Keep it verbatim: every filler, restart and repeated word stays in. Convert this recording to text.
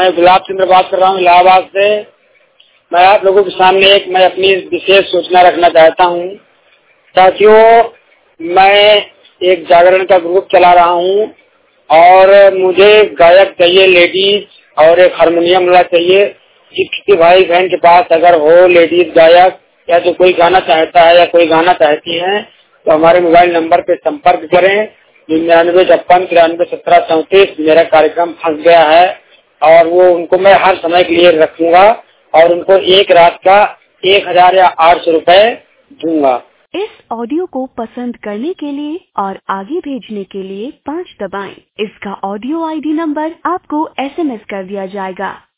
मैं गुलाब चंद्र बात कर रहा हूँ इलाहाबाद से। मैं आप लोगों के सामने एक मैं अपनी विशेष सूचना रखना चाहता हूँ। साथियों, मैं एक जागरण का ग्रुप चला रहा हूँ और मुझे गायक चाहिए लेडीज और एक हारमोनियम वाला चाहिए। किसी भाई बहन के पास अगर हो लेडीज गायक या तो कोई गाना चाहता है या कोई गाना चाहती है तो हमारे मोबाइल नंबर पे संपर्क करें। निन्यानवे छप्पन तिरानवे सत्रह चौंतीस। मेरा कार्यक्रम फंस गया है और वो उनको मैं हर समय के लिए रखूंगा और उनको एक रात का एक हजार या आठ सौ रुपए दूंगा। इस ऑडियो को पसंद करने के लिए और आगे भेजने के लिए पाँच दबाएं। इसका ऑडियो आईडी नंबर आपको एसएमएस कर दिया जाएगा।